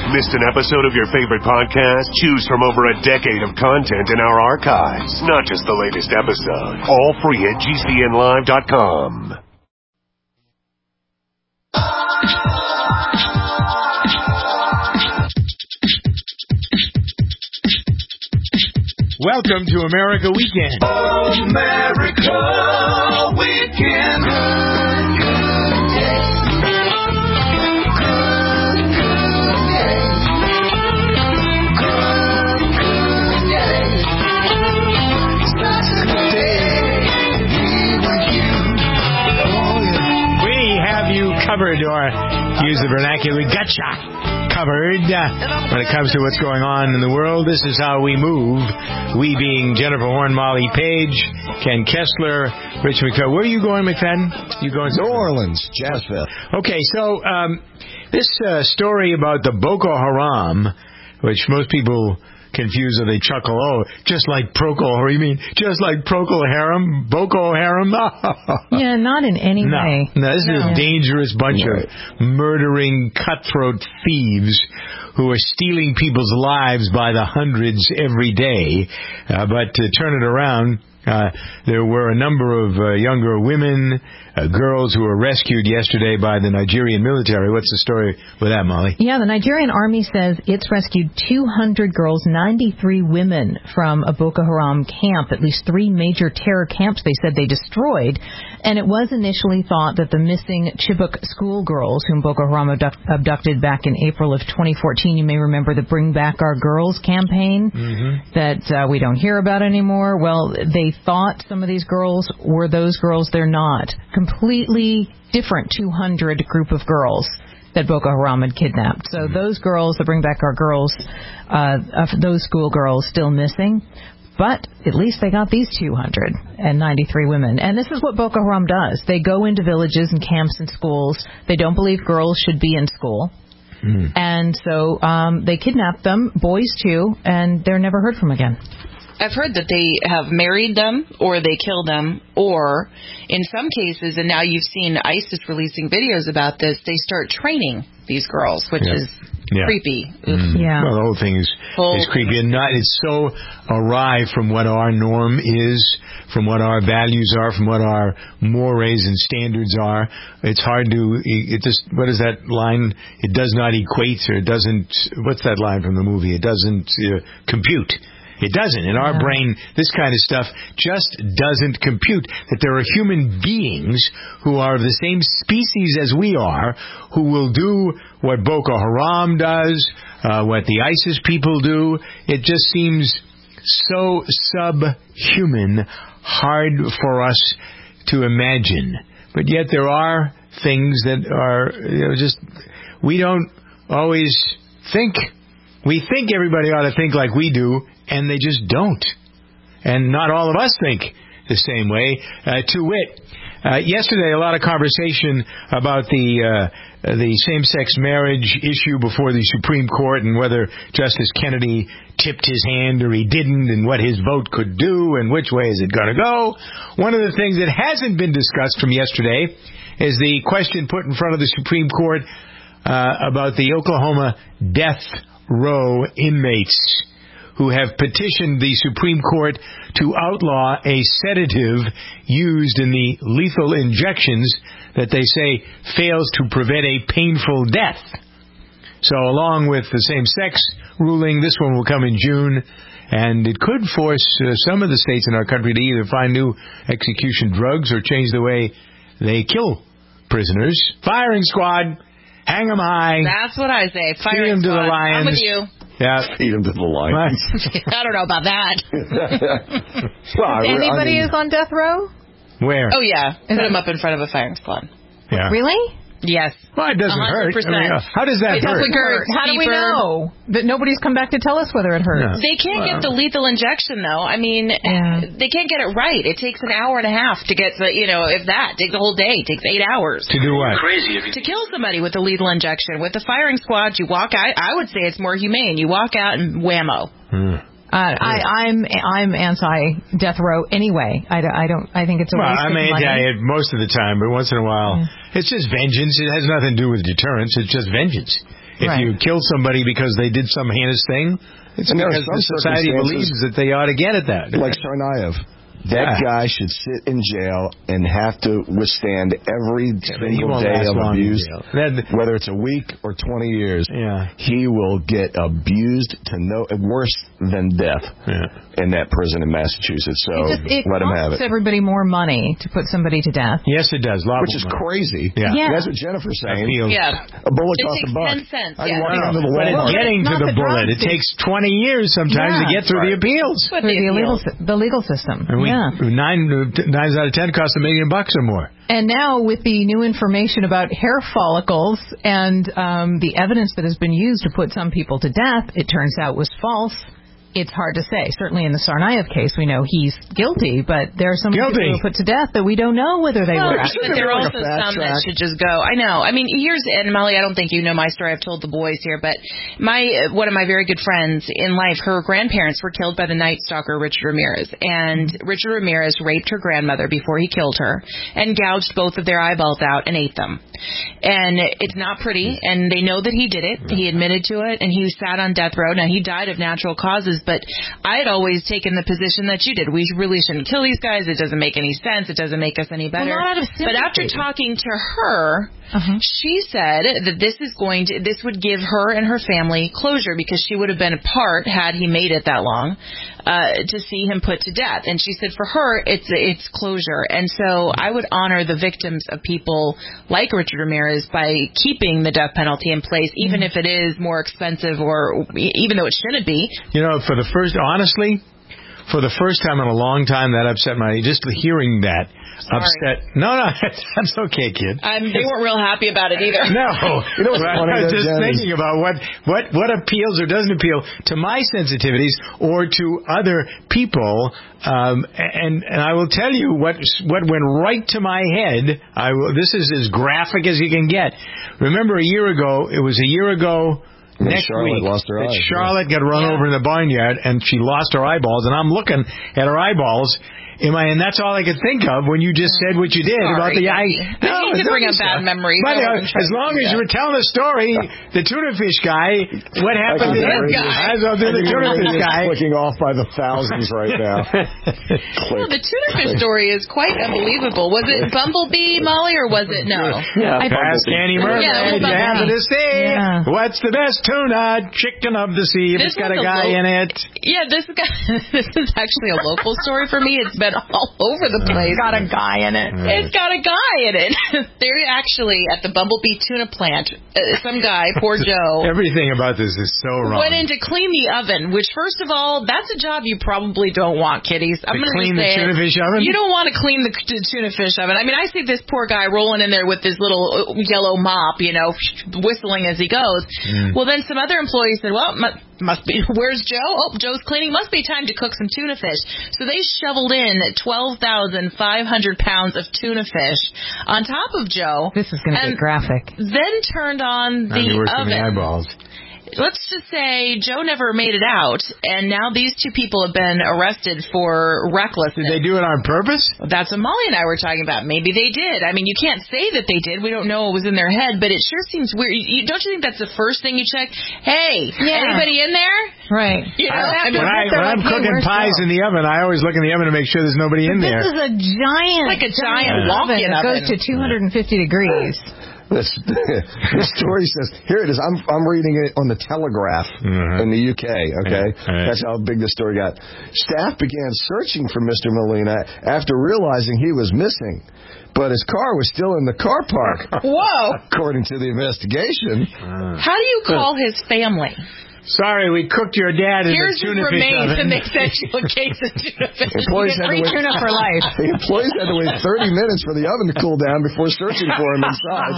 Missed an episode of your favorite podcast? Choose from over a decade of content in our archives, not just the latest episode. All free at GCNlive.com. Welcome to America Weekend. America Weekend. We have you covered, or use the vernacular, we gotcha covered when it comes to what's going on in the world. This is how we move. We being Jennifer Horn, Molly Page, Ken Kessler, Rich McFadden. Where are you going, McFadden? You going to New Orleans, Jazzville. Okay, so this story about the Boko Haram, which most people confuse or they chuckle, oh, just like Procol, you mean just like Procol Harum, Boko Haram? Yeah, not in any way. No, this is a dangerous bunch of murdering, cutthroat thieves who are stealing people's lives by the hundreds every day. But to turn it around, there were a number of younger women, girls who were rescued yesterday by the Nigerian military. What's the story with that, Molly? Yeah, the Nigerian army says it's rescued 200 girls, 93 women from a Boko Haram camp, at least 3 major terror camps they said they destroyed. And it was initially thought that the missing Chibok schoolgirls, whom Boko Haram abducted back in April of 2014, you may remember the Bring Back Our Girls campaign that we don't hear about anymore. Well, they thought some of these girls were those girls. They're not. Completely different 200 group of girls that Boko Haram had kidnapped. So those girls, the Bring Back Our Girls, those schoolgirls still missing. But at least they got these 293 women. And this is what Boko Haram does. They go into villages and camps and schools. They don't believe girls should be in school. And so they kidnap them, boys too, and they're never heard from again. I've heard that they have married them or they kill them, or in some cases, and now you've seen ISIS releasing videos about this, they start training these girls, which is creepy. Yeah. Well, the whole thing is creepy. And it's so awry from what our norm is, from what our values are, from what our mores and standards are. It's hard to, what is that line? It does not equate, or it doesn't, what's that line from the movie? It doesn't compute. It doesn't. In our brain, this kind of stuff just doesn't compute. That there are human beings who are of the same species as we are, who will do what Boko Haram does, what the ISIS people do. It just seems so subhuman, hard for us to imagine. But yet there are things that are, just, we don't always think. We think everybody ought to think like we do, and they just don't. And not all of us think the same way. To wit, yesterday a lot of conversation about the same-sex marriage issue before the Supreme Court, and whether Justice Kennedy tipped his hand or he didn't, and what his vote could do, and which way is it going to go. One of the things that hasn't been discussed from yesterday is the question put in front of the Supreme Court about the Oklahoma death row inmates who have petitioned the Supreme Court to outlaw a sedative used in the lethal injections that they say fails to prevent a painful death. So along with the same-sex ruling, this one will come in June, and it could force some of the states in our country to either find new execution drugs or change the way they kill prisoners. Firing squad, hang them high. That's what I say. Firing squad. To the lions. I'm with you. Yeah. Feed them to the lions. I don't know about that. Anybody is on death row? Where? Oh, yeah. Put them up in front of a firing squad. Yeah. Really? Yes. Well, it doesn't 100%. hurt. I mean, how does that hurt? How do we know that nobody's come back to tell us whether it hurts? No. They can't get the lethal injection, though. I mean, they can't get it right. It takes an hour and a half to get the, if that. It takes a whole day. It takes 8 hours. To do what? To kill somebody with a lethal injection. With the firing squad, you walk out. I would say it's more humane. You walk out and whammo. I'm anti-death row anyway. I think it's a waste of money. I'm anti it most of the time, but once in a while, it's just vengeance. It has nothing to do with deterrence. It's just vengeance. If you kill somebody because they did some heinous thing, it's because the society believes that they ought to get at that. Like Tsarnaev. That guy should sit in jail and have to withstand every single day of abuse, whether it's a week or 20 years. Yeah. He will get abused to worse than death in that prison in Massachusetts. So let him have it. It costs everybody more money to put somebody to death. Yes, it does. Which is crazy. Yeah. That's what Jennifer's saying. A bullet costs $1. It takes 10 cents. But it's getting to the bullet. It takes 20 years sometimes to get through the appeals. Through the legal system. 9 out of 10 cost $1 million or more. And now with the new information about hair follicles and the evidence that has been used to put some people to death, it turns out was false. It's hard to say. Certainly in the Tsarnaev case, we know he's guilty, but there are some people who were put to death that we don't know whether they were. But there are also some that should just go. I know. I mean, and Molly, I don't think you know my story. I've told the boys here, but one of my very good friends in life, her grandparents were killed by the Night Stalker, Richard Ramirez. And Richard Ramirez raped her grandmother before he killed her and gouged both of their eyeballs out and ate them. And it's not pretty, and they know that he did it. He admitted to it, and he sat on death row. Now, he died of natural causes, but I had always taken the position that you did. We really shouldn't kill these guys. It doesn't make any sense. It doesn't make us any better. Well, not out of sympathy. But after talking to her, she said that this would give her and her family closure because she would have been a part, had he made it that long, to see him put to death. And she said for her, it's closure. And so I would honor the victims of people like Richard Ramirez by keeping the death penalty in place, even if it is more expensive or even though it shouldn't be. Honestly, for the first time in a long time, that upset just hearing that. Upset. No, that's okay, kid. They weren't real happy about it either. No. I was just thinking about what appeals or doesn't appeal to my sensitivities or to other people. And I will tell you what went right to my head. This is as graphic as you can get. Remember it was a year ago next Charlotte week lost her eyes. Charlotte got run over in the barnyard and she lost her eyeballs. And I'm looking at her eyeballs. And that's all I could think of when you just said what you did about the eye. No, you can bring up bad memories. But as long as you were telling the story, the tuna fish guy, what happened to him? I was the tuna fish guy. Clicking off by the thousands right now. Well, the tuna fish story is quite unbelievable. Was it Bumblebee, Molly, or was it no? Ask Annie Mermaid. You happen to see what's the best tuna? Chicken of the sea. If it's got a guy in it. Yeah, this is actually a local story for me. It's been all over the place. It's got a guy in it. It's got a guy in it. They're actually at the Bumblebee tuna plant. Some guy, poor Joe. Everything about this is so wrong. Went in to clean the oven, which, first of all, that's a job you probably don't want, kiddies. I'm going to clean the tuna fish oven? You don't want to clean the tuna fish oven. I mean, I see this poor guy rolling in there with this little yellow mop, whistling as he goes. Well, then some other employees said, well, must be, where's Joe? Oh, Joe's cleaning. Must be time to cook some tuna fish. So they shoveled in 12,500 pounds of tuna fish on top of Joe. This is going to get graphic. Then turned on the oven. The eyeballs. Let's just say Joe never made it out, and now these two people have been arrested for recklessness. Did they do it on purpose? That's what Molly and I were talking about. Maybe they did. I mean, you can't say that they did. We don't know what was in their head, but it sure seems weird. Don't you think that's the first thing you check? Hey, anybody in there? Right. When I'm cooking pies in the oven, I always look in the oven to make sure there's nobody in there. This is a giant walk-in oven. It goes to 250 degrees. The story says, here it is. I'm reading it on the Telegraph in the UK. Okay, that's how big the story got. Staff began searching for Mr. Molina after realizing he was missing, but his car was still in the car park. Whoa! According to the investigation. How do you call his family? Sorry, we cooked your dad in the tuna fish oven. Here's his remains, and they sent you a case of tuna fish. Free tuna for life. The employees had to wait 30 minutes for the oven to cool down before searching for him inside.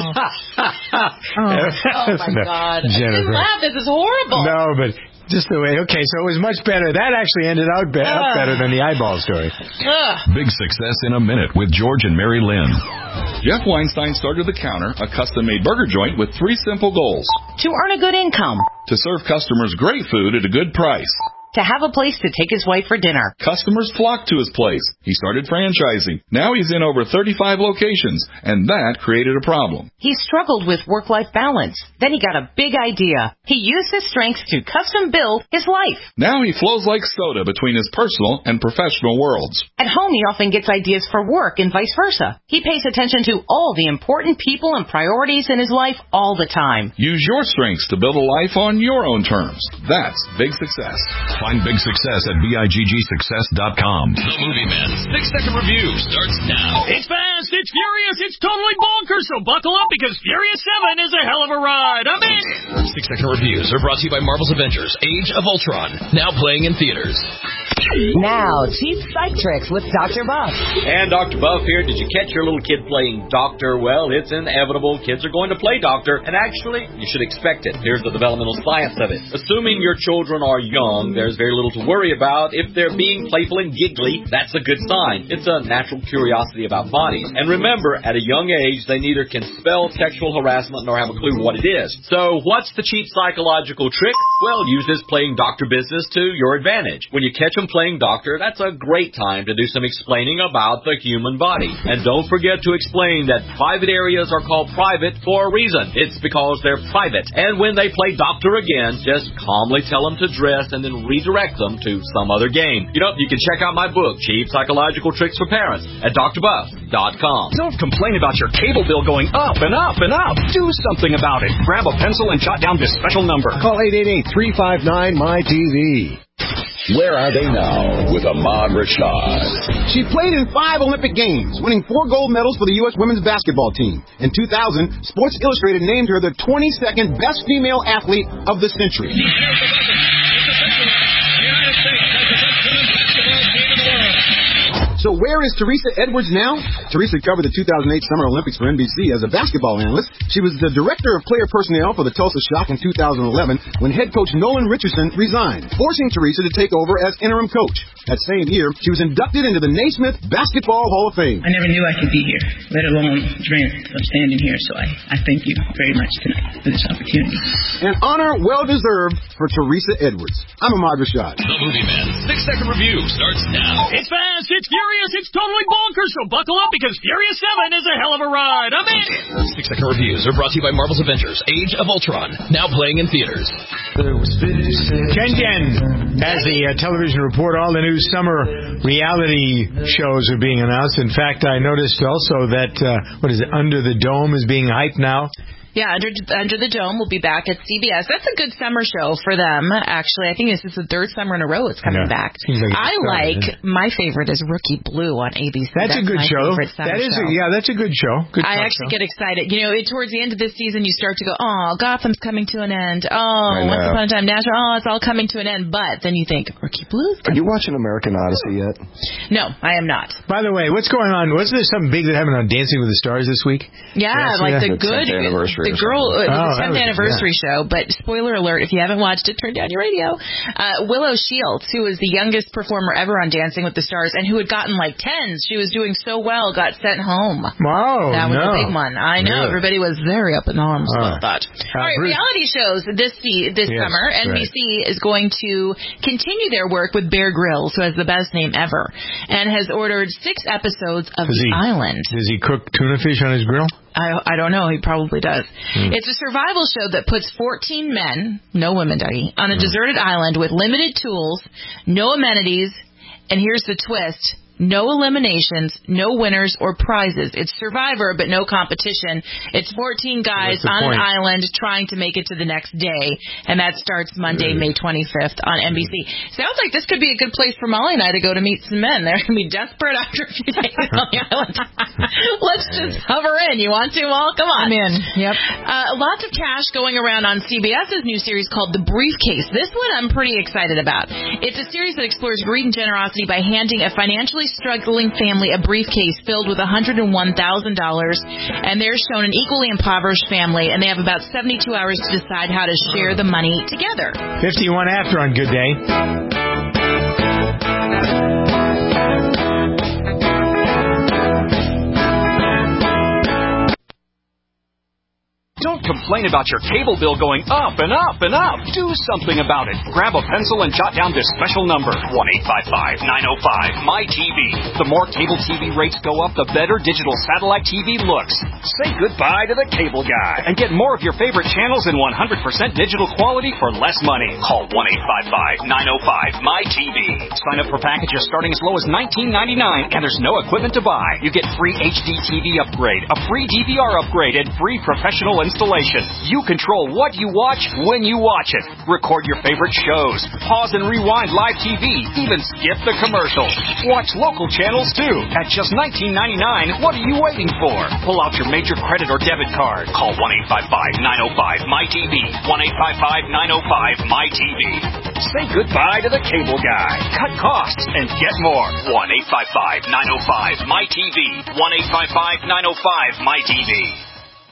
Oh my God. Jennifer. Laugh. This is horrible. No, but just the way. Okay, so it was much better. That actually ended up better than the eyeball story. Big success in a minute with George and Mary Lynn. Jeff Weinstein started The Counter, a custom-made burger joint with 3 simple goals. To earn a good income. To serve customers great food at a good price. to have a place to take his wife for dinner. Customers flocked to his place. He started franchising. Now he's in over 35 locations, and that created a problem. He struggled with work-life balance. Then he got a big idea. He used his strengths to custom build his life. Now he flows like soda between his personal and professional worlds. At home, he often gets ideas for work and vice versa. He pays attention to all the important people and priorities in his life all the time. Use your strengths to build a life on your own terms. That's big success. Find big success at BIGGsuccess.com. The Movie Man 6-second review starts now. It's fast, it's furious, it's totally bonkers, so buckle up because Furious 7 is a hell of a ride. I'm in. 6-second reviews are brought to you by Marvel's Avengers Age of Ultron, now playing in theaters. Now, Cheap Psych Tricks with Dr. Buff. And Dr. Buff here. Did you catch your little kid playing doctor? Well, it's inevitable. Kids are going to play doctor, and actually, you should expect it. Here's the developmental science of it. Assuming your children are young, there's very little to worry about. If they're being playful and giggly, that's a good sign. It's a natural curiosity about bodies. And remember, at a young age, they neither can spell sexual harassment nor have a clue what it is. So, what's the cheap psychological trick? Well, use this playing doctor business to your advantage. When you catch them playing doctor, that's a great time to do some explaining about the human body. And don't forget to explain that private areas are called private for a reason. It's because they're private. And when they play doctor again, just calmly tell them to dress and then redirect them to some other game. You know, you can check out my book, Cheap Psychological Tricks for Parents, at drbuff.com. Don't complain about your cable bill going up and up and up. Do something about it. Grab a pencil and jot down this special number. Call 888-359-MY-TV. Where are they now with Ahmad Rashad? She played in 5 Olympic Games, winning 4 gold medals for the U.S. women's basketball team. In 2000, Sports Illustrated named her the 22nd best female athlete of the century. So where is Teresa Edwards now? Teresa covered the 2008 Summer Olympics for NBC as a basketball analyst. She was the director of player personnel for the Tulsa Shock in 2011 when head coach Nolan Richardson resigned, forcing Teresa to take over as interim coach. That same year, she was inducted into the Naismith Basketball Hall of Fame. I never knew I could be here, let alone dream of standing here, so I thank you very much tonight for this opportunity. An honor well-deserved for Teresa Edwards. I'm Ahmad Rashad. The Movie Man 6-second review starts now. It's fast, it's furious, it's totally bonkers, so buckle up because Furious 7 is a hell of a ride. I'm in. 6-second reviews are brought to you by Marvel's Avengers Age of Ultron, now playing in theaters. Jen has the television report. All the new summer reality shows are being announced. In fact, I noticed also that, Under the Dome is being hyped now. Yeah, Under the Dome will be back at CBS. That's a good summer show for them, actually. I think this is the 3rd summer in a row it's coming back. My favorite is Rookie Blue on ABC. That's a good show. That's a good show. I actually get excited. You know, towards the end of this season, you start to go, oh, Gotham's coming to an end. Oh, Once Upon a Time Nashville. Oh, it's all coming to an end. But then you think, Rookie Blue? Are you watching American Odyssey yet? No, I am not. By the way, what's going on? Wasn't there something big that happened on Dancing with the Stars this week? Yeah, the good anniversary. The girl, it was the 10th anniversary show, but spoiler alert, if you haven't watched it, turn down your radio. Willow Shields, who was the youngest performer ever on Dancing with the Stars and who had gotten like 10s, she was doing so well, got sent home. Wow. That was a big one. I know. Yeah. Everybody was very up in arms about that. All right, reality shows this summer. NBC is going to continue their work with Bear Grylls, who has the best name ever, and has ordered 6 episodes of The Island. Does he cook tuna fish on his grill? I don't know. He probably does. It's a survival show that puts 14 men, no women, Dougie, on a deserted island with limited tools, no amenities, and here's the twist, no eliminations, no winners or prizes. It's Survivor, but no competition. It's 14 guys on an island trying to make it to the next day, and that starts Monday, May 25th on NBC. Sounds like this could be a good place for Molly and I to go to meet some men. They're going to be desperate after a few days on the island. Let's just hover in. You want to, Wall? Come on. I'm in. Yep. Lots of cash going around on CBS's new series called The Briefcase. This one I'm pretty excited about. It's a series that explores greed and generosity by handing a financially struggling family a briefcase filled with $101,000, and they're shown an equally impoverished family, and they have about 72 hours to decide how to share the money together. 51 after on Good Day. Don't complain about your cable bill going up and up and up. Do something about it. Grab a pencil and jot down this special number, 1-855-905-MY-TV. The more cable TV rates go up, the better digital satellite TV looks. Say goodbye to the cable guy and get more of your favorite channels in 100% digital quality for less money. Call 1-855-905-MY-TV. Sign up for packages starting as low as $19.99, and there's no equipment to buy. You get free HD TV upgrade, a free DVR upgrade, and free professional installation. You control what you watch when you watch it. Record your favorite shows. Pause and rewind live TV. Even skip the commercials. Watch local channels too. At just $19.99, what are you waiting for? Pull out your major credit or debit card. Call 1-855-905-MY-TV. 1-855-905-MY-TV. Say goodbye to the cable guy. Cut costs and get more. 1-855-905-MY-TV. 1-855-905-MY-TV.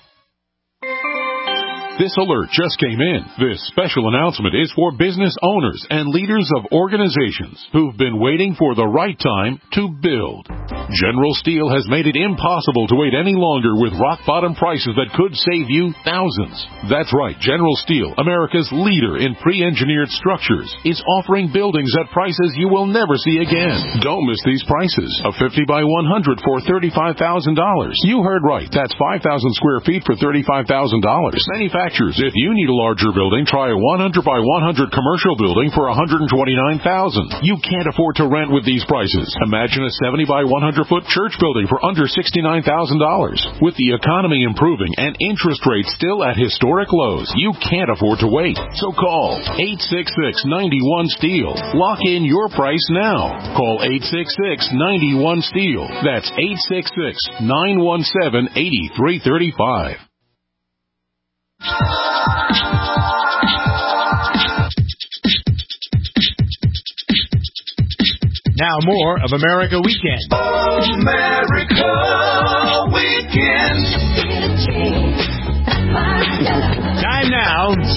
This alert just came in. This special announcement is for business owners and leaders of organizations who've been waiting for the right time to build. General Steel has made it impossible to wait any longer with rock-bottom prices that could save you thousands. That's right, General Steel, America's leader in pre-engineered structures, is offering buildings at prices you will never see again. Don't miss these prices. A 50 by 100 for $35,000. You heard right. That's 5,000 square feet for $35,000. Manufacturers, if you need a larger building, try a 100 by 100 commercial building for $129,000. You can't afford to rent with these prices. Imagine a 70 by 100 foot church building for under $69,000. With the economy improving and interest rates still at historic lows, you can't afford to wait. So call 866-91-STEEL. Lock in your price now. Call 866-91-STEEL. That's 866-917-8335. Now more of America Weekend. America Weekend. Time now to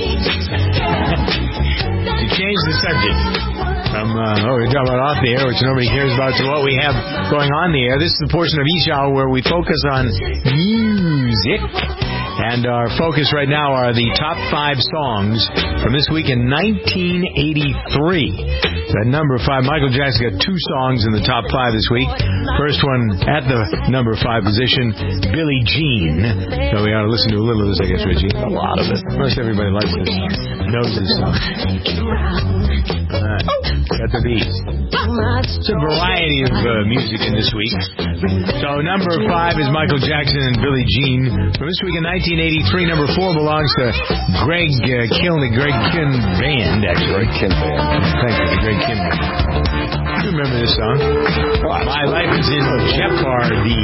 change the subject from we're talking about off the air, which nobody cares about, to what we have going on the air. This is the portion of each hour where we focus on music. And our focus right now are the top 5 songs from this week in 1983. At number 5, Michael Jackson got 2 songs in the top 5 this week. First one at the number 5 position, Billie Jean. So we ought to listen to a little of this, I guess, Richie. A lot of it. Most everybody likes this song. Knows this song. Got the beat. It's a variety of music in this week. So number 5 is Michael Jackson and Billie Jean. From this week in 1983, number 4 belongs to Greg Kinley Band, actually. Greg Kinley Band. Thank you, Greg Kinley. You remember this song? My Life is in Jeopardy.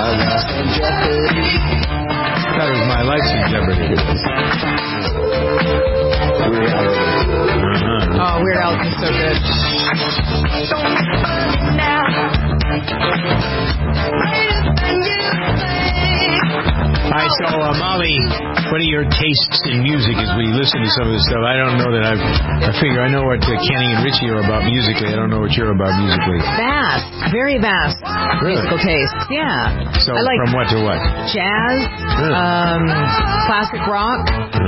That was My Life's in Jeopardy. Oh, Weird Al is so good. All right, so Molly, what are your tastes in music as we listen to some of this stuff? I don't know that I figure I know what Kenny and Richie are about musically. I don't know what you're about musically. Vast, very vast musical tastes. Yeah. So I like from what to what? Jazz, classic rock.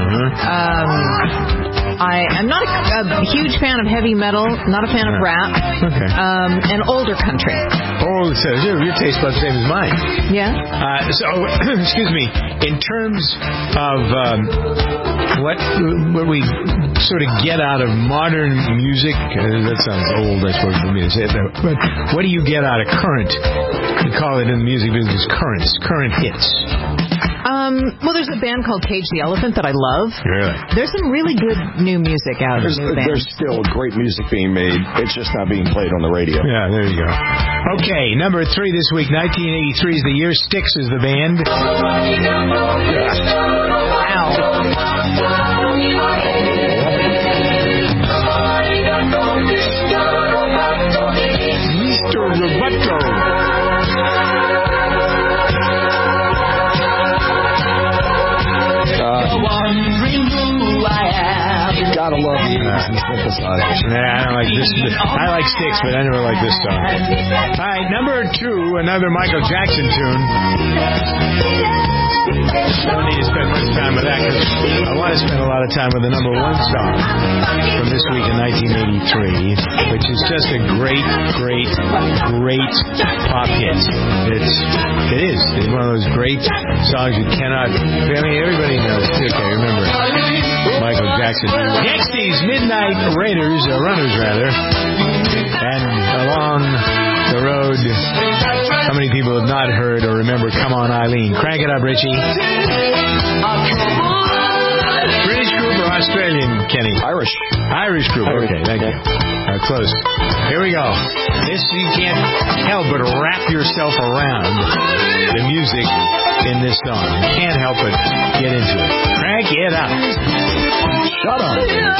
I'm not a huge fan of heavy metal, not a fan of rap, and older country. Oh, so your taste buds the same as mine. Yeah. So, excuse me, in terms of what we sort of get out of modern music, that sounds old, I suppose, for me to say that, but what do you get out of current, we call it in the music business, current hits? Well, there's a band called Cage the Elephant that I love. Really? There's some really good new music out of the new band. There's still great music being made. It's just not being played on the radio. Yeah, there you go. Okay, number 3 this week, 1983 is the year. Styx is the band. Mr. Roboto. Gotta love and synthesizers. Nah, I don't like this. I like Styx, but I never like this song. All right, number 2, another Michael Jackson tune. Don't need to spend much time with that because I want to spend a lot of time with the number 1 song from this week in 1983, which is just a great pop hit. It is. It's one of those great songs you cannot. I mean, everybody knows. Okay, remember Michael Jackson. Dexys Midnight Runners, and along the road. How many people have not heard or remember Come On Eileen? Crank it up, Richie. British group or Australian, Kenny? Irish group. Okay, thank you. Close. Here we go. This, you can't help but wrap yourself around the music in this song. You can't help but get into it. Crank it up. Shut up.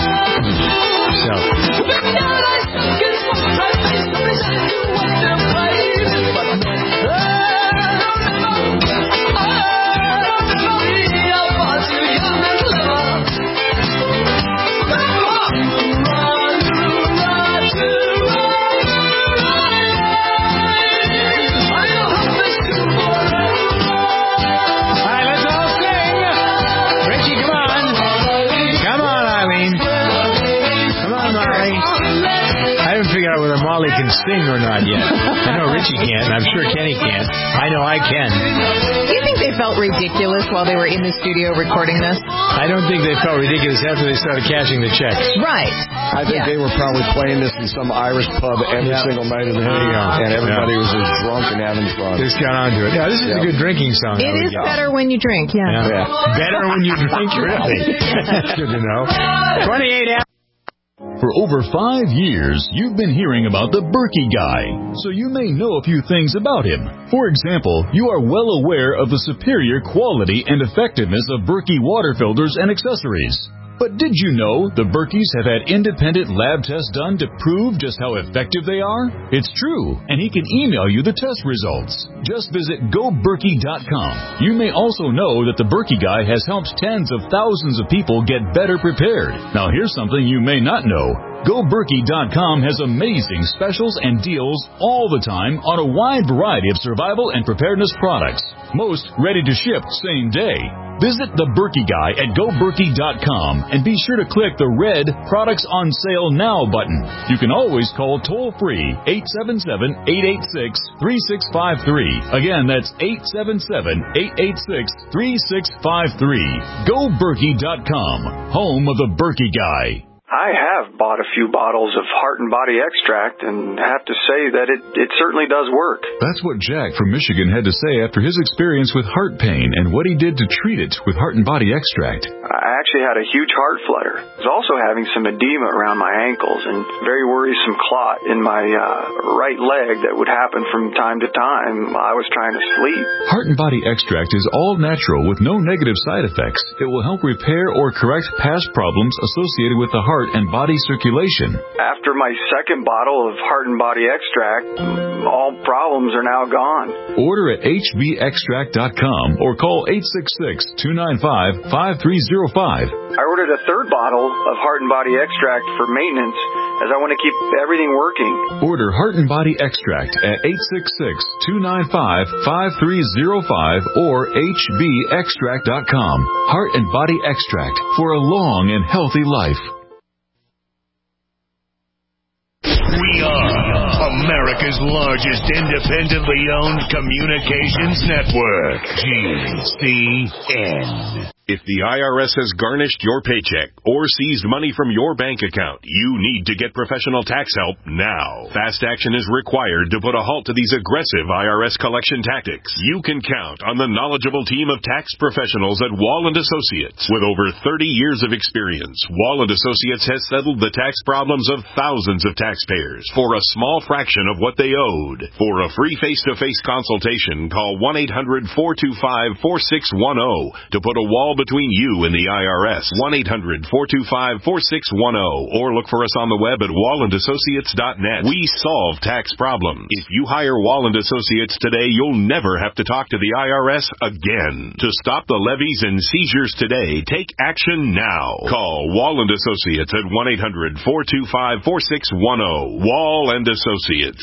Whether Molly can sing or not yet. I know Richie can't, and I'm sure Kenny can't. I know I can. Do you think they felt ridiculous while they were in the studio recording this? I don't think they felt ridiculous after they started cashing the checks. Right. I think they were probably playing this in some Irish pub every single night of the day. And everybody was just drunk and having fun. Just got onto it. Yeah, this is a good drinking song. It is better when you drink, yeah. Better when you drink, really. That's good to know. 28 hours. For over 5 years, you've been hearing about the Berkey Guy, so you may know a few things about him. For example, you are well aware of the superior quality and effectiveness of Berkey water filters and accessories. But did you know the Berkeys have had independent lab tests done to prove just how effective they are? It's true, and he can email you the test results. Just visit GoBerkey.com. You may also know that the Berkey Guy has helped tens of thousands of people get better prepared. Now here's something you may not know. GoBerkey.com has amazing specials and deals all the time on a wide variety of survival and preparedness products. Most ready to ship same day. Visit the Berkey Guy at GoBerkey.com and be sure to click the red Products on Sale Now button. You can always call toll-free 877-886-3653. Again, that's 877-886-3653. GoBerkey.com, home of the Berkey Guy. I have bought a few bottles of Heart and Body Extract and have to say that it certainly does work. That's what Jack from Michigan had to say after his experience with heart pain and what he did to treat it with Heart and Body Extract. I actually had a huge heart flutter. I was also having some edema around my ankles and very worrisome clot in my right leg that would happen from time to time while I was trying to sleep. Heart and Body Extract is all natural with no negative side effects. It will help repair or correct past problems associated with the heart and body circulation. After my second bottle of Heart and Body Extract, all problems are now gone. Order at hbextract.com or call 866-295-5305. I ordered a third bottle of Heart and Body Extract for maintenance as I want to keep everything working. Order Heart and Body Extract at 866-295-5305 or hbextract.com. Heart and Body Extract for a long and healthy life. We are America's largest independently owned communications network, GCN. If the IRS has garnished your paycheck or seized money from your bank account, you need to get professional tax help now. Fast action is required to put a halt to these aggressive IRS collection tactics. You can count on the knowledgeable team of tax professionals at Wall & Associates. With over 30 years of experience, Wall & Associates has settled the tax problems of thousands of taxpayers for a small fraction of what they owed. For a free face-to-face consultation, call 1-800-425-4610 to put a Wall all between you and the IRS. 1-800-425-4610 or look for us on the web at wallandassociates.net. We solve tax problems. If you hire Walland Associates today, you'll never have to talk to the IRS again. To stop the levies and seizures today, take action now. Call Walland Associates at 1-800-425-4610. Wall and Associates,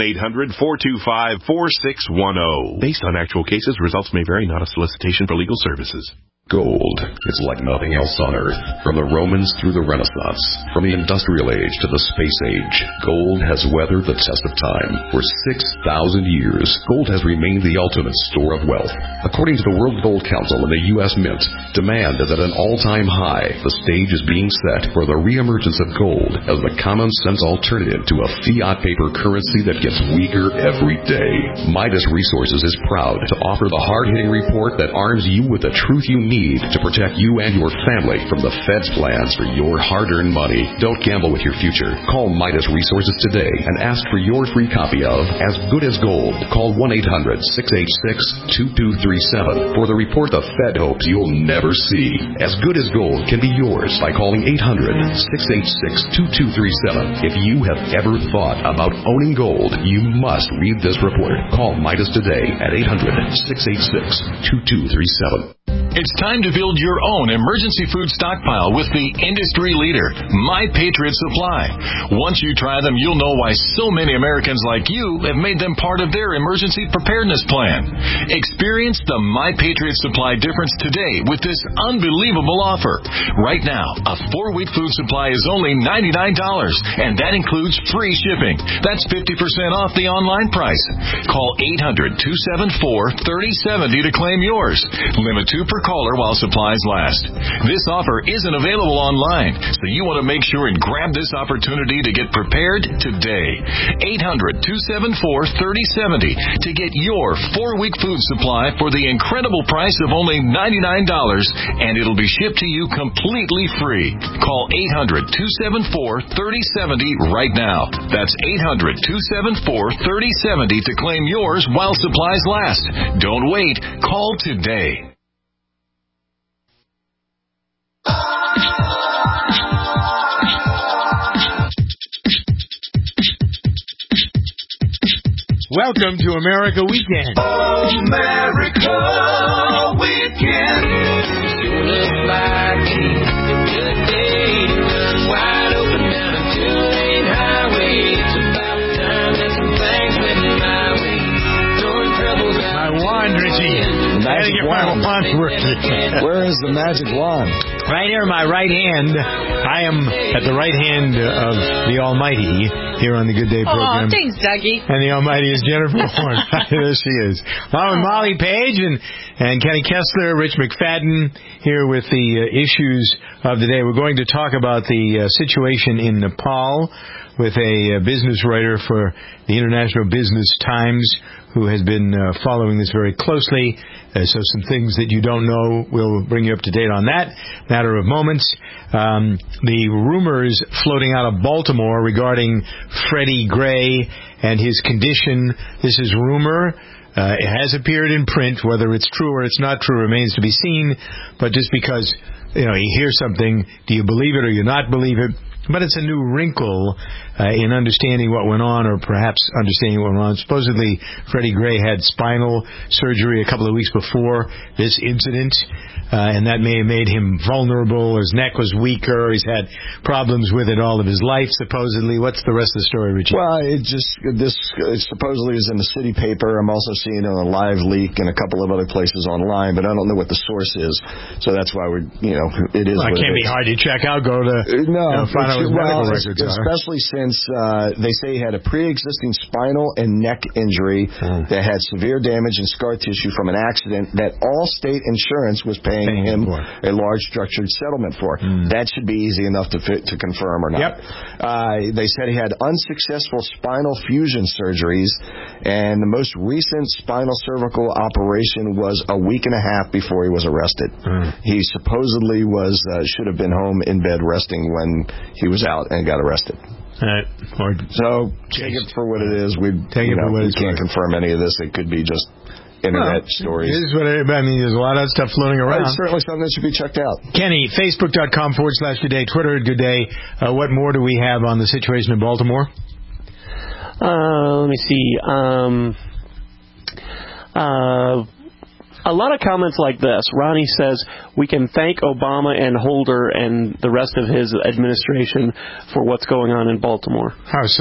1-800-425-4610. Based on actual cases, results may vary, not a solicitation for legal services. Gold is like nothing else on Earth. From the Romans through the Renaissance, from the Industrial Age to the Space Age, gold has weathered the test of time. For 6,000 years, gold has remained the ultimate store of wealth. According to the World Gold Council and the U.S. Mint, demand is at an all-time high. The stage is being set for the reemergence of gold as the common-sense alternative to a fiat paper currency that gets weaker every day. Midas Resources is proud to offer the hard-hitting report that arms you with the truth you need to protect you and your family from the Fed's plans for your hard-earned money. Don't gamble with your future. Call Midas Resources today and ask for your free copy of As Good as Gold. Call 1-800-686-2237 for the report the Fed hopes you'll never see. As Good as Gold can be yours by calling 800-686-2237. If you have ever thought about owning gold, you must read this report. Call Midas today at 800-686-2237. It's time to build your own emergency food stockpile with the industry leader, My Patriot Supply. Once you try them, you'll know why so many Americans like you have made them part of their emergency preparedness plan. Experience the My Patriot Supply difference today with this unbelievable offer. Right now, a 4-week food supply is only $99, and that includes free shipping. That's 50% off the online price. Call 800-274-3070 to claim yours. Limit 2 per caller while supplies last. This offer isn't available online, so you want to make sure and grab this opportunity to get prepared today. 800-274-3070 to get your 4-week food supply for the incredible price of only $99, and it'll be shipped to you completely free. Call 800-274-3070 right now. That's 800-274-3070 to claim yours while supplies last. Don't wait. Call today. Welcome to America Weekend. America Weekend. Sure looks like a good day to run wide open down a 2-lane highway. It's about time that some things went my way. Throwing troubles out. My wand, Richie. Magic wand. Where is the magic wand? Right here in my right hand. I am at the right hand of the Almighty here on the Good Day program. Oh, thanks, Dougie. And the Almighty is Jennifer Horn. There she is. I'm Molly Page and Kenny Kessler, Rich McFadden here with the issues of the day. We're going to talk about the situation in Nepal with a business writer for the International Business Times who has been following this very closely. So some things that you don't know, we'll bring you up to date on that. Matter of moments. The rumors floating out of Baltimore regarding Freddie Gray and his condition. This is rumor. It has appeared in print. Whether it's true or it's not true remains to be seen. But just because you hear something, do you believe it or you not believe it? But it's a new wrinkle in understanding what went on, or perhaps understanding what went on. Supposedly, Freddie Gray had spinal surgery a couple of weeks before this incident, and that may have made him vulnerable. His neck was weaker. He's had problems with it all of his life, supposedly. What's the rest of the story, Richie? Well, it supposedly is in the city paper. I'm also seeing it on a live leak in a couple of other places online, but I don't know what the source is. So that's why it is. Well, it can't be hard to check out. Go to find out. Especially since they say he had a pre-existing spinal and neck injury that had severe damage and scar tissue from an accident that Allstate Insurance was paying him a large structured settlement for. That should be easy enough to confirm or not. Yep. They said he had unsuccessful spinal fusion surgeries, and the most recent spinal cervical operation was a week and a half before he was arrested. He supposedly should have been home in bed resting when he was out and got arrested. So take it for what it is. We can't confirm any of this. It could be just internet stories. This is what there's a lot of stuff floating around. It's certainly something that should be checked out. Kenny, Facebook.com/Good Day, Twitter Good Day. What more do we have on the situation in Baltimore? Let me see. A lot of comments like this. Ronnie says, we can thank Obama and Holder and the rest of his administration for what's going on in Baltimore. How so?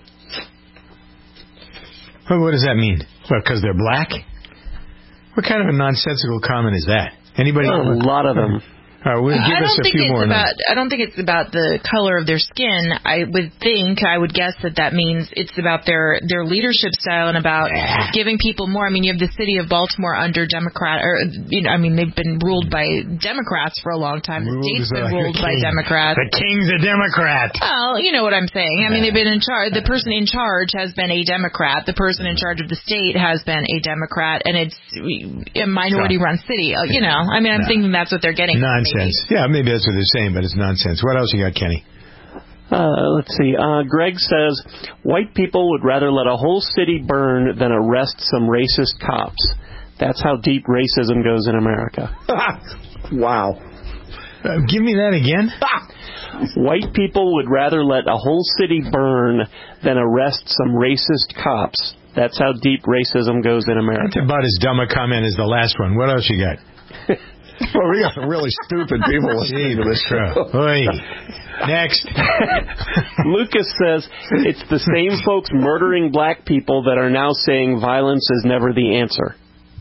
What does that mean? Because they're black? What kind of a nonsensical comment is that? Anybody? A lot of them. Give us a few more. I don't think it's about the color of their skin. I would guess that means it's about their leadership style and about giving people more. I mean, you have the city of Baltimore under Democrat, they've been ruled by Democrats for a long time. The state's been ruled by Democrats. The king's a Democrat. Well, you know what I'm saying. I mean, they've been in charge. The person in charge has been a Democrat. The person in charge of the state has been a Democrat, and it's a minority-run city. I'm thinking that's what they're getting. Nonsense. Yeah, maybe that's what they're saying, but it's nonsense. What else you got, Kenny? Let's see. Greg says, white people would rather let a whole city burn than arrest some racist cops. That's how deep racism goes in America. Wow. Give me that again. White people would rather let a whole city burn than arrest some racist cops. That's how deep racism goes in America. That's about as dumb a comment as the last one. What else you got? Well, we got some really stupid people listening to this show. Next. Lucas says, it's the same folks murdering black people that are now saying violence is never the answer.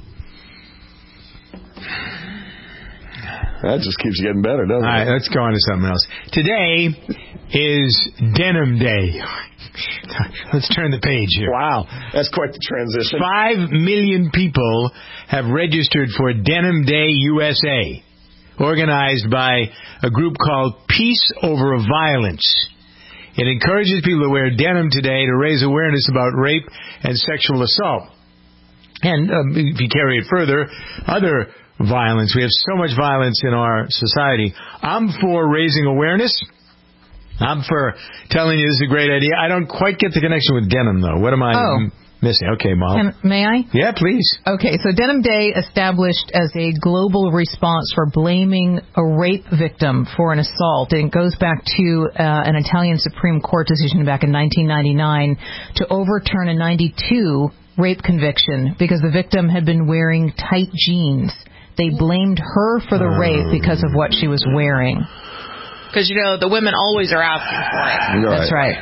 That just keeps getting better, doesn't it? All right, let's go on to something else. Today is Denim Day. Let's turn the page here. Wow, that's quite the transition. 5 million people have registered for Denim Day USA, organized by a group called Peace Over Violence. It encourages people to wear denim today to raise awareness about rape and sexual assault. And if you carry it further, other violence. We have so much violence in our society. I'm for raising awareness. I'm for telling you this is a great idea. I don't quite get the connection with denim, though. What am I missing? Okay, Mom. May I? Yeah, please. Okay, so Denim Day established as a global response for blaming a rape victim for an assault. And it goes back to an Italian Supreme Court decision back in 1999 to overturn a 92 rape conviction because the victim had been wearing tight jeans. They blamed her for the rape because of what she was wearing. Because, the women always are asking for it. That's right.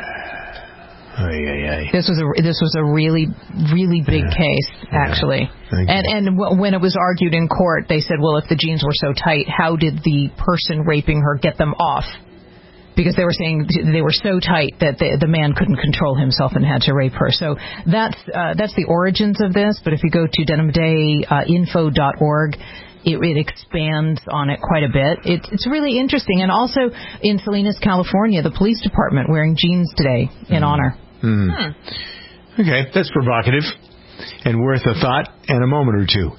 This was a really, really big case, actually. And when it was argued in court, they said, well, if the jeans were so tight, how did the person raping her get them off? Because they were saying they were so tight that the man couldn't control himself and had to rape her. So that's the origins of this. But if you go to denimdayinfo.org, it expands on it quite a bit. It's really interesting. And also in Salinas, California, the police department wearing jeans today in honor. Okay, that's provocative and worth a thought and a moment or two.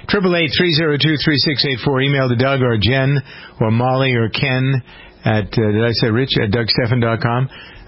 888-302-3684. Email to Doug or Jen or Molly or Ken at, did I say Rich, at DougStephan.com.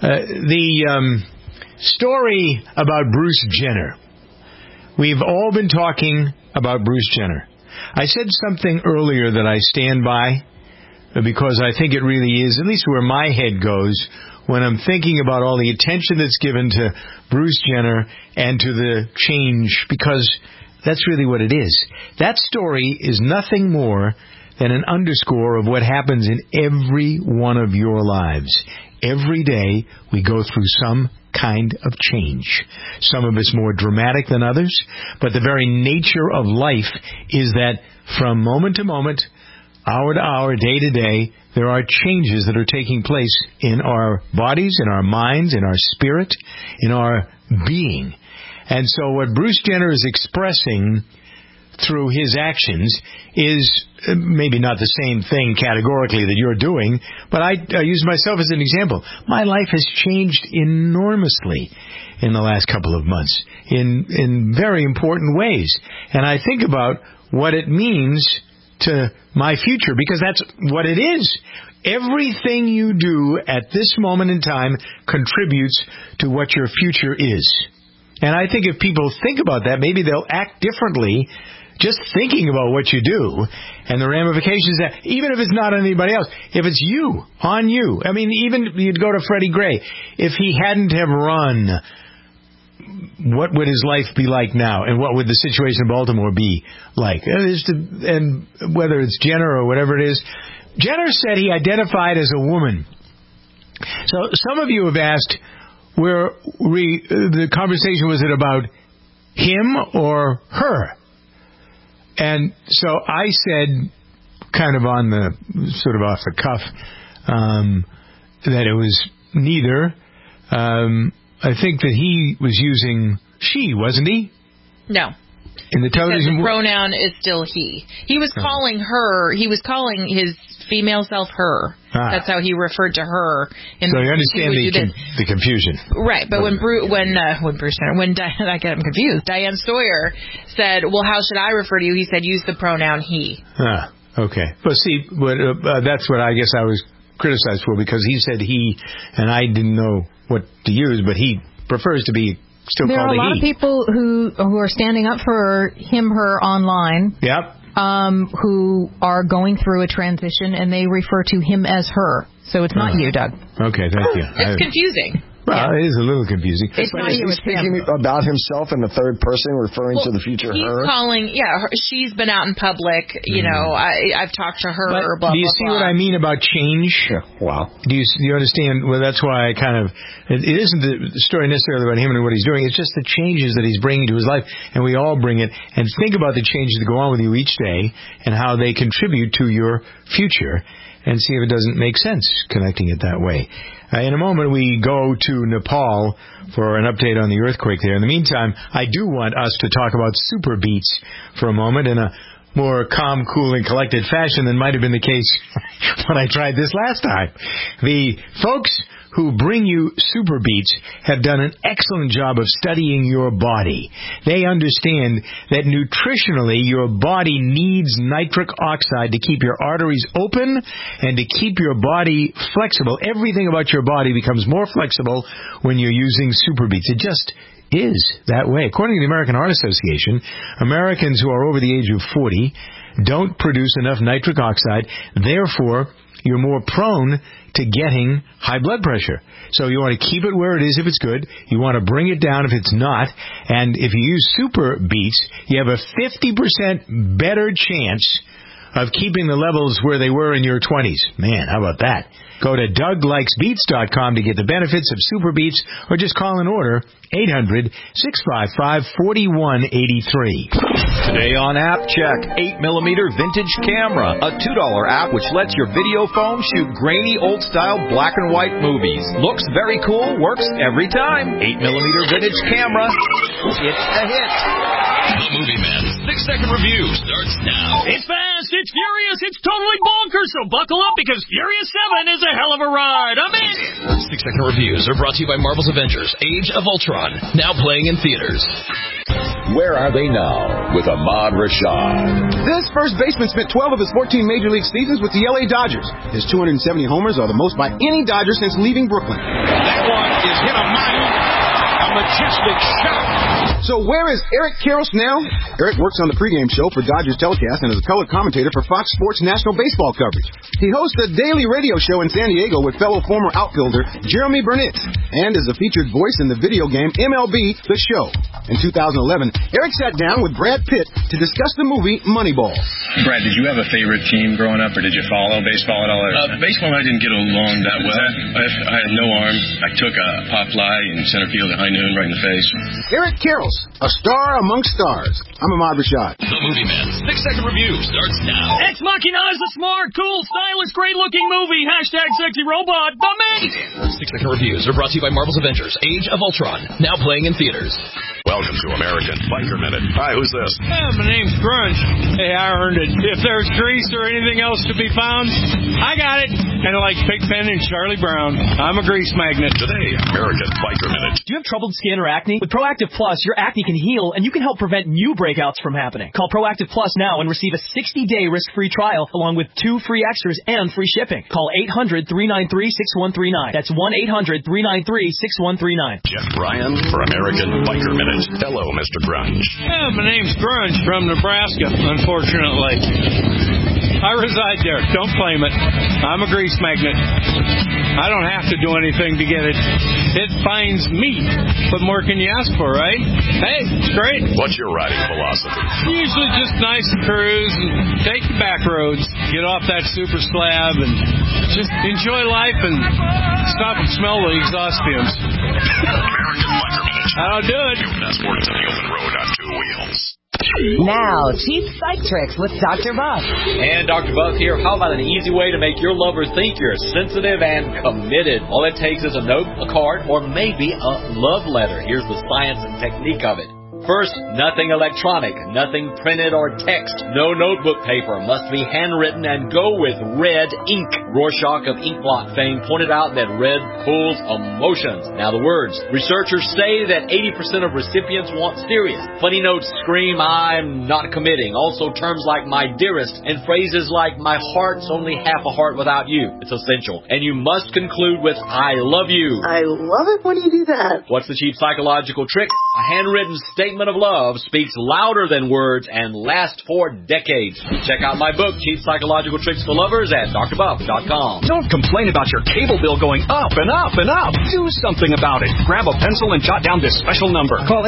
The story about Bruce Jenner. We've all been talking about Bruce Jenner. I said something earlier that I stand by because I think it really is, at least where my head goes, when I'm thinking about all the attention that's given to Bruce Jenner and to the change, because that's really what it is. That story is nothing more than an underscore of what happens in every one of your lives. Every day we go through some kind of change. Some of it's more dramatic than others, but the very nature of life is that from moment to moment, hour to hour, day to day, there are changes that are taking place in our bodies, in our minds, in our spirit, in our being. And so what Bruce Jenner is expressing through his actions is maybe not the same thing categorically that you're doing, but I use myself as an example. My life has changed enormously in the last couple of months in very important ways. And I think about what it means to my future, because that's what it is. Everything you do at this moment in time contributes to what your future is. And I think if people think about that, maybe they'll act differently just thinking about what you do and the ramifications that, even if it's not on anybody else, if it's you, on you. I mean, even you'd go to Freddie Gray. If he hadn't have run, what would his life be like now? And what would the situation in Baltimore be like? And whether it's Jenner or whatever it is. Jenner said he identified as a woman. So some of you have asked, the conversation, was it about him or her? And so I said, kind of on the, sort of off the cuff, that it was neither. I think that he was using she, wasn't he? No. In the television, the pronoun is still he. He was calling her. He was calling his female self her. That's how he referred to her. So you understand the confusion, right? But when I get him confused. Diane Sawyer said, "Well, how should I refer to you?" He said, "Use the pronoun he." Okay. But see, that's what I guess I was criticized for, because he said he, and I didn't know what to use, but he prefers to be still there called a he. There are a lot of people who are standing up for him, her online. Yep. Who are going through a transition, and they refer to him as her. So it's not you, Doug. Okay, thank you. It's confusing. Well, it is a little confusing. It's not you, it's speaking about himself in the third person, referring to the future he's her. Calling, she's been out in public. You know, I've talked to her. Blah, do you blah, see blah. what I mean about change? Yeah. Wow. Do you understand? Well, that's why I kind of. It isn't the story necessarily about him and what he's doing. It's just the changes that he's bringing to his life, and we all bring it. And think about the changes that go on with you each day and how they contribute to your future, and see if it doesn't make sense connecting it that way. In a moment, we go to Nepal for an update on the earthquake there. In the meantime, I do want us to talk about Super Beets for a moment in a more calm, cool, and collected fashion than might have been the case when I tried this last time. The folks who bring you Super Beets have done an excellent job of studying your body. They understand that nutritionally your body needs nitric oxide to keep your arteries open and to keep your body flexible. Everything about your body becomes more flexible when you're using Super Beets. It just is that way. According to the American Heart Association, Americans who are over the age of 40 don't produce enough nitric oxide. Therefore, you're more prone to getting high blood pressure. So you want to keep it where it is if it's good. You want to bring it down if it's not. And if you use Super Beets, you have a 50% better chance of keeping the levels where they were in your 20s. Man, how about that? Go to DougLikesBeets.com to get the benefits of Super Beets, or just call and order 800-655-4183. Today on App Check, 8mm vintage camera, a $2 app which lets your video phone shoot grainy old-style black and white movies. Looks very cool, works every time. 8mm vintage camera, it's a hit. The Movie Man's 6-second review starts now. It's fast, it's furious, it's totally bonkers, so buckle up because Furious 7 is a hell of a ride. I'm in. 6-second reviews are brought to you by Marvel's Avengers Age of Ultron, now playing in theaters. Where are they now with Ahmad Rashad? This first baseman spent 12 of his 14 Major League seasons with the LA Dodgers. His 270 homers are the most by any Dodger since leaving Brooklyn. That one is hit a mile. A majestic shot. So where is Eric Karros now? Eric works on the pregame show for Dodgers telecast and is a color commentator for Fox Sports national baseball coverage. He hosts a daily radio show in San Diego with fellow former outfielder Jeremy Burnett and is a featured voice in the video game MLB The Show. In 2011, Eric sat down with Brad Pitt to discuss the movie Moneyball. Brad, did you have a favorite team growing up, or did you follow baseball at all? Baseball, I didn't get along that well. I had no arm. I took a pop fly in center field at high noon right in the face. Eric Karros, a star amongst stars. I'm Ahmad Rashad. The Movie Man's 6-second review starts now. Ex Machina is a smart, cool, stylish, great-looking movie. Hashtag sexy robot. The man. 6-second reviews are brought to you by Marvel's Avengers Age of Ultron, now playing in theaters. Welcome to American Biker Minute. Hi, who's this? My name's Grunge. Hey, I earned it. If there's grease or anything else to be found, I got it. kind of like Pigpen and Charlie Brown. I'm a grease magnet. Today, American Biker Minute. Do you have troubled skin or acne? With Proactive Plus, your acne can heal, and you can help prevent new breakouts from happening. Call Proactive Plus now and receive a 60-day risk-free trial, along with 2 free extras and free shipping. Call 800-393-6139. That's 1-800-393-6139. Jeff Bryan for American Biker Minute. Hello, Mr. Grunge. Yeah, my name's Grunge from Nebraska, unfortunately. I reside there. Don't claim it. I'm a grease magnet. I don't have to do anything to get it. It finds me. What more can you ask for, right? Hey, it's great. What's your riding philosophy? Usually just nice and cruise and take the back roads. Get off that super slab and just enjoy life and stop and smell the exhaust fumes. American Biker Minute. I'll do it. Your passport to the open road on 2 wheels. Now, Cheap Psych Tricks with Dr. Buff. And Dr. Buff here. How about an easy way to make your lover think you're sensitive and committed? All it takes is a note, a card, or maybe a love letter. Here's the science and technique of it. First, nothing electronic, nothing printed or text, no notebook paper, must be handwritten and go with red ink. Rorschach of Inkblot fame pointed out that red pulls emotions. Now the words. Researchers say that 80% of recipients want serious. Funny notes scream, I'm not committing. Also terms like my dearest and phrases like my heart's only half a heart without you. It's essential. And you must conclude with I love you. I love it when you do that. What's the cheap psychological trick? A handwritten statement of love speaks louder than words and lasts for decades. Check out my book, Cheap Psychological Tricks for Lovers, at drbuff.com. Don't complain about your cable bill going up and up and up. Do something about it. Grab a pencil and jot down this special number. Call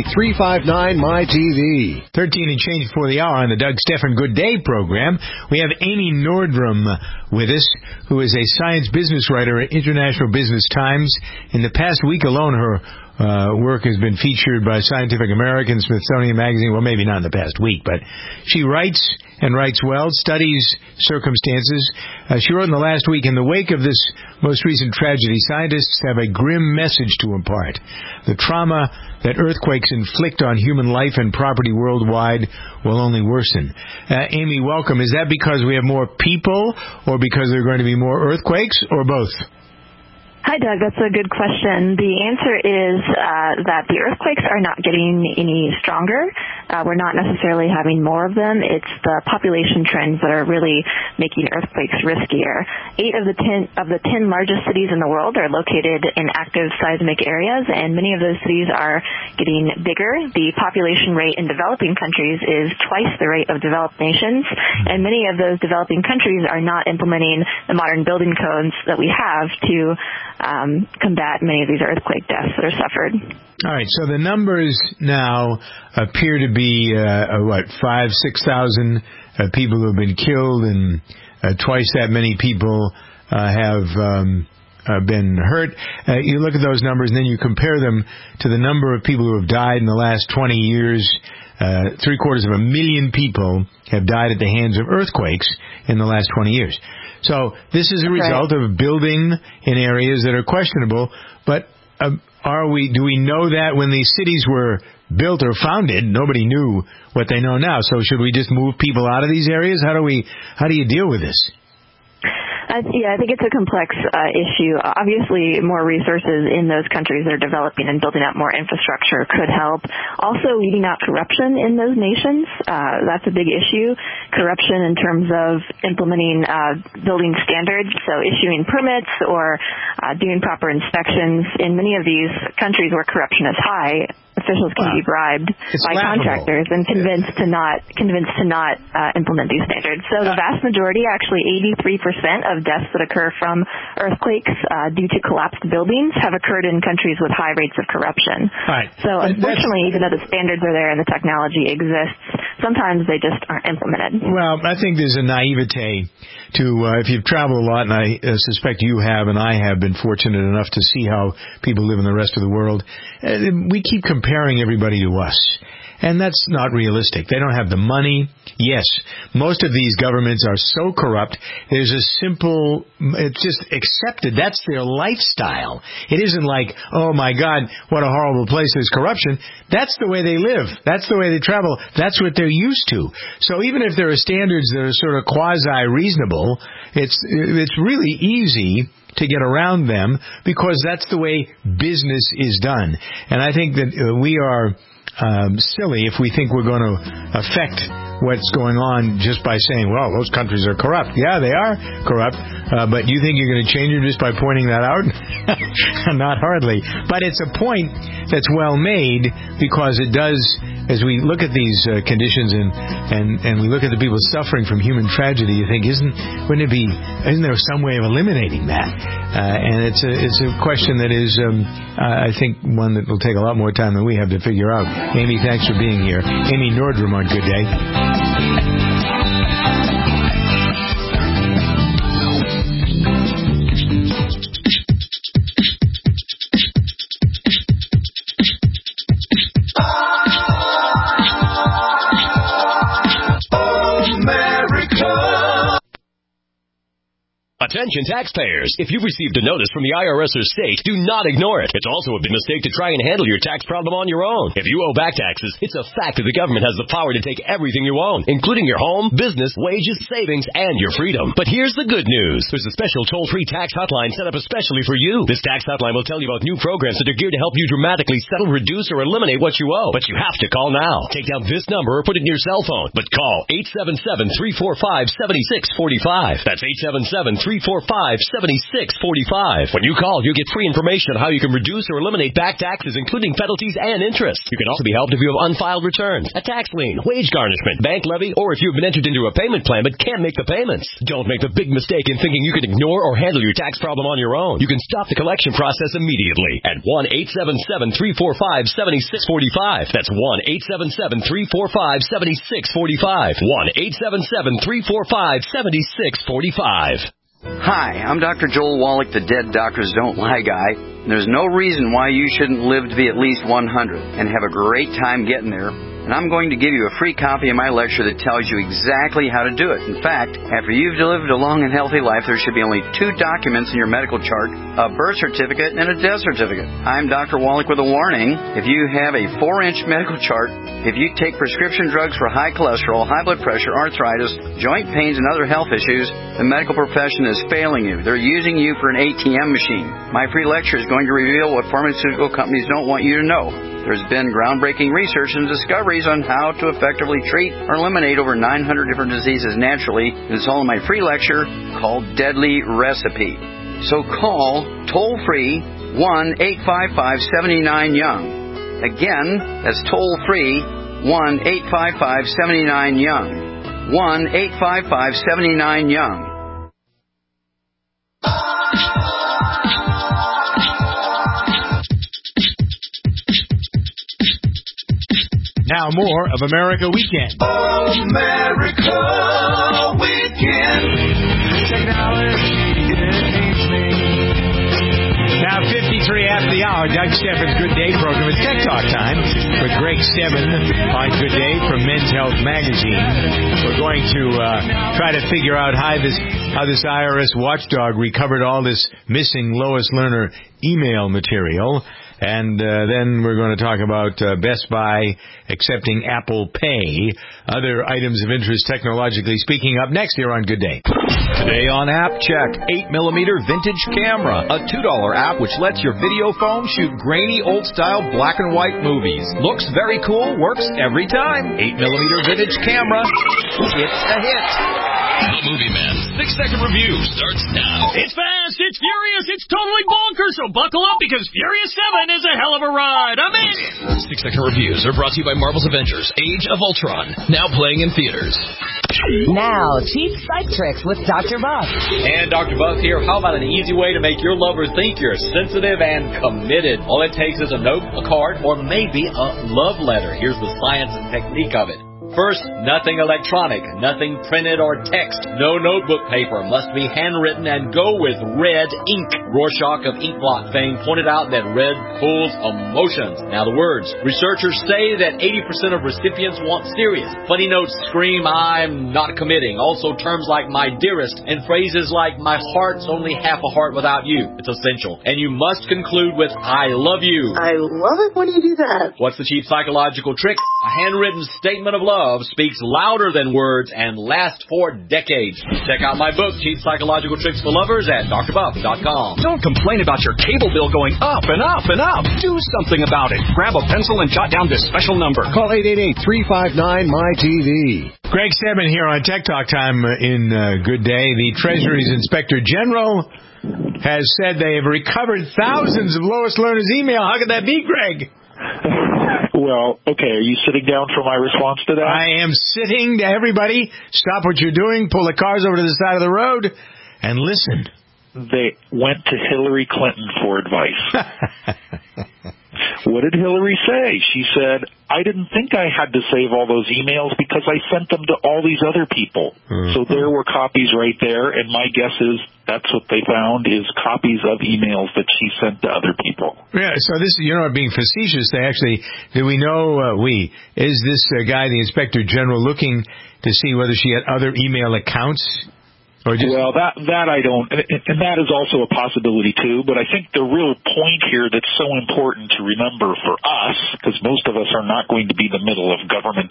888-359-MY-TV. 13 and change before the hour on the Doug Stephan Good Day program. We have Amy Nordrum with us, who is a science business writer at International Business Times. In the past week alone, her work has been featured by Scientific American, Smithsonian Magazine. Well, maybe not in the past week, but she writes and writes well, studies circumstances. She wrote in the last week, in the wake of this most recent tragedy, scientists have a grim message to impart. The trauma that earthquakes inflict on human life and property worldwide will only worsen. Amy, welcome. Is that because we have more people, or because there are going to be more earthquakes, or both? Hi, Doug. That's a good question. The answer is that the earthquakes are not getting any stronger. We're not necessarily having more of them. It's the population trends that are really making earthquakes riskier. 8 of the 10 largest cities in the world are located in active seismic areas, and many of those cities are getting bigger. The population rate in developing countries is twice the rate of developed nations, and many of those developing countries are not implementing the modern building codes that we have to combat many of these earthquake deaths that are suffered. All right, so the numbers now appear to be, 5,000-6,000 people who have been killed, and twice that many people have been hurt. You look at those numbers, and then you compare them to the number of people who have died in the last 20 years. 750,000 people have died at the hands of earthquakes in the last 20 years. So this is a result of building in areas that are questionable. But do we know that when these cities were built or founded, nobody knew what they know now? So should we just move people out of these areas? How do you deal with this? I think it's a complex issue. Obviously, more resources in those countries that are developing and building out more infrastructure could help. Also, weeding out corruption in those nations, that's a big issue. Corruption in terms of implementing building standards, so issuing permits or doing proper inspections. In many of these countries where corruption is high, officials can be bribed by contractors and convinced to not implement these standards. So the vast majority, actually 83% of deaths that occur from earthquakes due to collapsed buildings have occurred in countries with high rates of corruption. Right. So unfortunately, even though the standards are there and the technology exists, sometimes they just aren't implemented. Well, I think there's a naivete to, if you've traveled a lot, and I suspect you have, and I have been fortunate enough to see how people live in the rest of the world, we keep comparing everybody to us. And that's not realistic. They don't have the money. Yes, most of these governments are so corrupt, it's just accepted. That's their lifestyle. It isn't like, oh my God, what a horrible place, there's corruption. That's the way they live. That's the way they travel. That's what they're they're used to. So even if there are standards that are sort of quasi-reasonable, it's really easy to get around them because that's the way business is done. And I think that we are silly if we think we're going to affect what's going on just by saying, well, those countries are corrupt. Yeah, they are corrupt, but you think you're going to change them just by pointing that out? Not hardly. But it's a point that's well made because it does, as we look at these conditions and we look at the people suffering from human tragedy, you think, isn't there some way of eliminating that? And it's a question that is, I think, one that will take a lot more time than we have to figure out. Amy, thanks for being here. Amy Nordrum on Good Day. Attention taxpayers. If you've received a notice from the IRS or state, do not ignore it. It's also a big mistake to try and handle your tax problem on your own. If you owe back taxes, it's a fact that the government has the power to take everything you own, including your home, business, wages, savings, and your freedom. But here's the good news. There's a special toll-free tax hotline set up especially for you. This tax hotline will tell you about new programs that are geared to help you dramatically settle, reduce, or eliminate what you owe. But you have to call now. Take down this number or put it in your cell phone. But call 877-345-7645. That's 877-345-7645. When you call, you'll get free information on how you can reduce or eliminate back taxes, including penalties and interest. You can also be helped if you have unfiled returns, a tax lien, wage garnishment, bank levy, or if you've been entered into a payment plan but can't make the payments. Don't make the big mistake in thinking you can ignore or handle your tax problem on your own. You can stop the collection process immediately at 1-877-345-7645. That's 1-877-345-7645. 1-877-345-7645. Hi, I'm Dr. Joel Wallach, the Dead Doctors Don't Lie guy. There's no reason why you shouldn't live to be at least 100 and have a great time getting there. And I'm going to give you a free copy of my lecture that tells you exactly how to do it. In fact, after you've lived a long and healthy life, there should be only 2 documents in your medical chart, a birth certificate and a death certificate. I'm Dr. Wallach with a warning. If you have a 4-inch medical chart, if you take prescription drugs for high cholesterol, high blood pressure, arthritis, joint pains, and other health issues, the medical profession is failing you. They're using you for an ATM machine. My free lecture is going to reveal what pharmaceutical companies don't want you to know. There's been groundbreaking research and discoveries on how to effectively treat or eliminate over 900 different diseases naturally. It's all in my free lecture called Deadly Recipe. So call toll-free 1-855-79-YOUNG. Again, that's toll-free 1-855-79-YOUNG. 1-855-79-YOUNG. Now more of America Weekend. America Weekend. Technology hates me. Now 53 after the hour, Doug Steffen's Good Day program. It's Tech Talk time with Greg Steffen on Good Day from Men's Health Magazine. We're going to try to figure out how this IRS watchdog recovered all this missing Lois Lerner email material. And then we're going to talk about Best Buy accepting Apple Pay, other items of interest technologically speaking, up next here on Good Day. Today on App Check, 8mm vintage camera, a $2 app which lets your video phone shoot grainy old-style black and white movies. Looks very cool, works every time. 8mm vintage camera, it's a hit. The Movie Man 6-second review starts now. It's fast, it's furious, it's totally bonkers, so buckle up because Furious 7 is a hell of a ride. I'm in. 6-second reviews are brought to you by Marvel's Avengers Age of Ultron, now playing in theaters. Now, cheap psych tricks with Dr. Buff. And Dr. Buff here. How about an easy way to make your lover think you're sensitive and committed? All it takes is a note, a card, or maybe a love letter. Here's the science and technique of it. First, nothing electronic, nothing printed or text, no notebook paper, must be handwritten and go with red ink. Rorschach of Inkblot fame pointed out that red pulls emotions. Now the words. Researchers say that 80% of recipients want serious. Funny notes scream, I'm not committing. Also terms like my dearest and phrases like my heart's only half a heart without you. It's essential. And you must conclude with I love you. I love it when you do that. What's the cheap psychological trick? A handwritten statement of love. love speaks louder than words and lasts for decades. Check out my book, Cheap Psychological Tricks for Lovers, at drbuff.com. Don't complain about your cable bill going up and up and up. Do something about it. Grab a pencil and jot down this special number. Call 888-359-MY-TV. Greg Stedman here on Tech Talk Time in Good Day. The Treasury's Inspector General has said they have recovered thousands of Lois Lerner's email. How could that be, Greg? Well, okay, are you sitting down for my response to that? I am sitting. Everybody, stop what you're doing, pull the cars over to the side of the road, and listen. They went to Hillary Clinton for advice. What did Hillary say? She said, I didn't think I had to save all those emails because I sent them to all these other people. So there were copies right there, and my guess is that's what they found is copies of emails that she sent to other people. Yeah, so this, being facetious, they actually, do we know, is this guy, the Inspector General, looking to see whether she had other email accounts? Well, that I don't, and that is also a possibility too, but I think the real point here that's so important to remember for us, because most of us are not going to be in the middle of government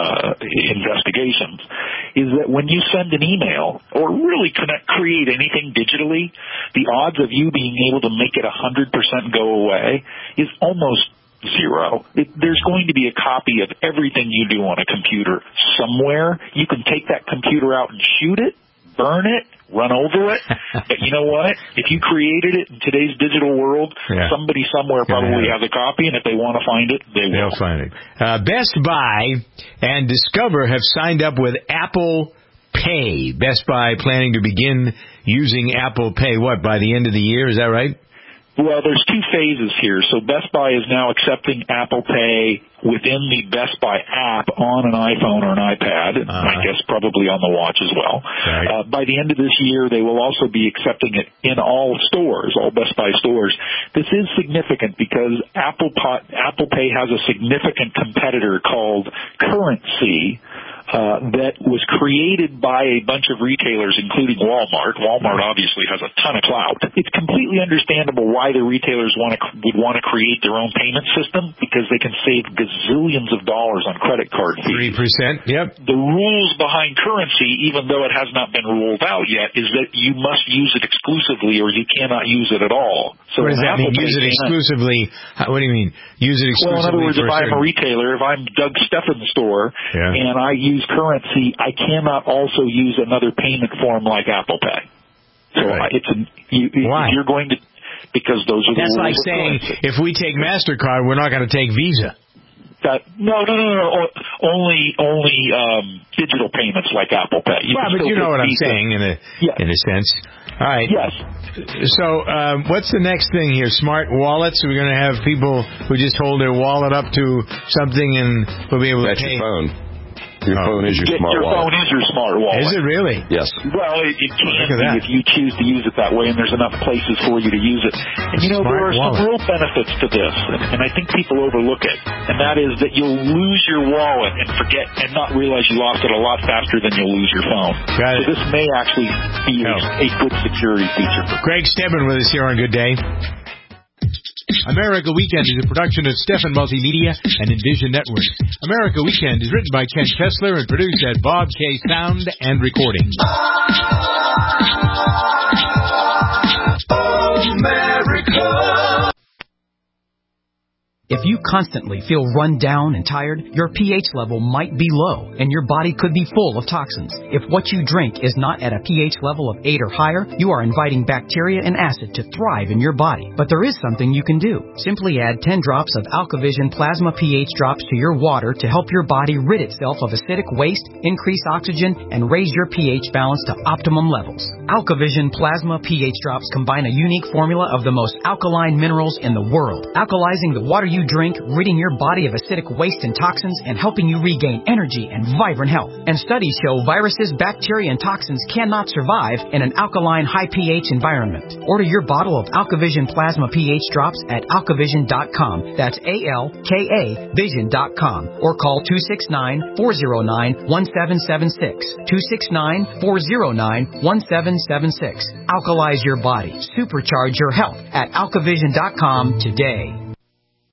investigations, is that when you send an email or really create anything digitally, the odds of you being able to make it 100% go away is almost zero. There's going to be a copy of everything you do on a computer somewhere. You can take that computer out and shoot it, burn it, run over it. But you know what? If you created it in today's digital world, somebody somewhere probably has a copy, and if they want to find it, they'll find it. Best Buy and Discover have signed up with Apple Pay. Best Buy planning to begin using Apple Pay, by the end of the year? Is that right? Well, there's two phases here. So Best Buy is now accepting Apple Pay within the Best Buy app on an iPhone or an iPad, and I guess probably on the watch as well. Right. By the end of this year, they will also be accepting it in all stores, all Best Buy stores. This is significant because Apple Pay has a significant competitor called Currency, that was created by a bunch of retailers, including Walmart. Walmart obviously has a ton of clout. It's completely understandable why the retailers would want to create their own payment system, because they can save gazillions of dollars on credit card fees. 3%, yep. The rules behind Currency, even though it has not been ruled out yet, is that you must use it exclusively or you cannot use it at all. So what does that mean, use it exclusively? What do you mean, use it exclusively? Well, in other words, if I'm a retailer, if I'm Doug Steffen's store, and I use Currency, I cannot also use another payment form like Apple Pay. So why? You're going to, because those are the rules. That's like saying, if we take MasterCard, we're not going to take Visa. No. Only digital payments like Apple Pay. But you know what I'm saying in a sense. All right. Yes. So what's the next thing here? Smart wallets? We're going to have people who just hold their wallet up to something and will be able to pay. Your phone. Your phone is your smart wallet. Your phone is your smart wallet. Is it really? Yes. Well, it can be if you choose to use it that way, and there's enough places for you to use it. And there are some real benefits to this, and I think people overlook it. And that is that you'll lose your wallet and forget and not realize you lost it a lot faster than you'll lose your phone. So this may actually be a good security feature. Greg Stedman with us here on Good Day. America Weekend is a production of Stephan Multimedia and Envision Network. America Weekend is written by Ken Kessler and produced at Bob K. Sound and Recording. America. If you constantly feel run down and tired, your pH level might be low, and your body could be full of toxins. If what you drink is not at a pH level of 8 or higher, you are inviting bacteria and acid to thrive in your body. But there is something you can do. Simply add 10 drops of AlkaVision Plasma pH drops to your water to help your body rid itself of acidic waste, increase oxygen, and raise your pH balance to optimum levels. AlkaVision Plasma pH drops combine a unique formula of the most alkaline minerals in the world, alkalizing the water you drink, ridding your body of acidic waste and toxins, and helping you regain energy and vibrant health. And studies show viruses, bacteria, and toxins cannot survive in an alkaline, high pH environment. Order your bottle of AlkaVision Plasma pH drops at alkavision.com. That's ALKA Vision.com. Or call 269-409-1776. 269-409-1776. Alkalize your body. Supercharge your health at alkavision.com today.